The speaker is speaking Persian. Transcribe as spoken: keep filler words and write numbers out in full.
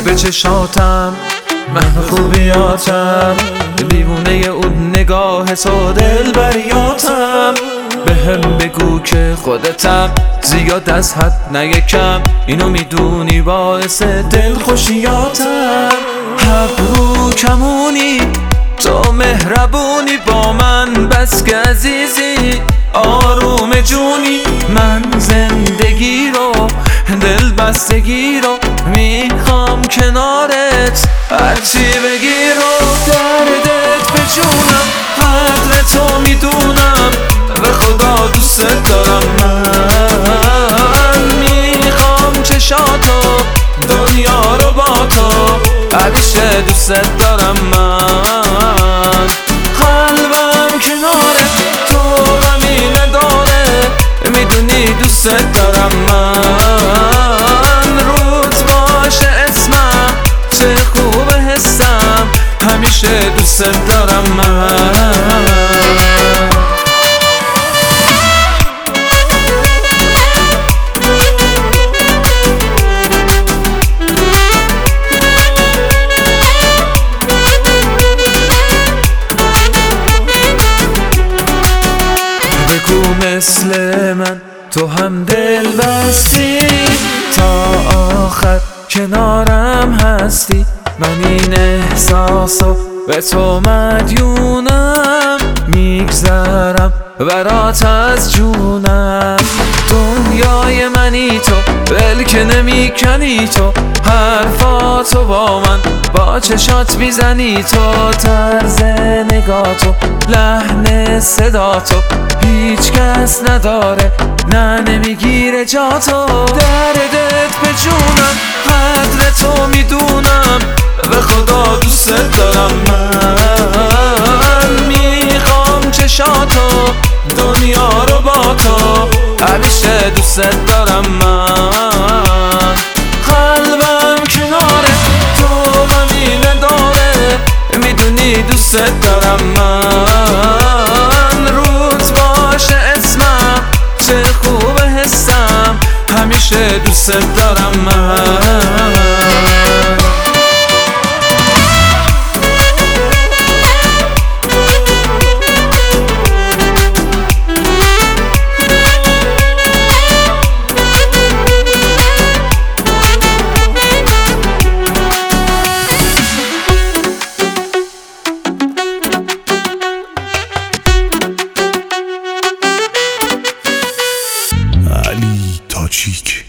به چشاتم، من خوبیاتم، دیوونه اون نگاه تو دلبریاتم. به هم بگو که خودتم، زیاد از حد نه کم، اینو میدونی باعث دلخوشیاتم. ابرو کمونی تو مهربونی با من، بس که عزیزی آروم جونی. من زندگی رو دل بستگی رو میخوام کنارت، هرچی بگی رو دردت به جونم. قدر تو میدونم به خدا دوست دارم، من میخوام چشاتو دنیا رو با تو، همیشه دوست دارم. من قلبم کناره تو غمی نداره، میدونی دوست دارم. من روز باشه اسمم چه خوب حسم، همیشه دوست دارم. من مثل من تو هم دل بستی، تا آخر کنارم هستی. من این احساسو به تو مدیونم، میگذرم برات از جونم. دنیای منی تو، ول که نمی کنی تو، حرفاتو با من با چشات میزنی تو. طرز نگاتو، لحن صداتو هیچ کس نداره، نه نمیگیره جاتو. دردت به جونم، قدر تو میدونم، به خدا دوست دارم. من میخوام چشاتو دنیا رو با تو، همیشه دوست دارم. من قلبم کناره تو غمی نداره، میدونی دوست دارم. من روز باشه اسمم چه خوب حسم، همیشه دوست دارم. من علی تاجیک.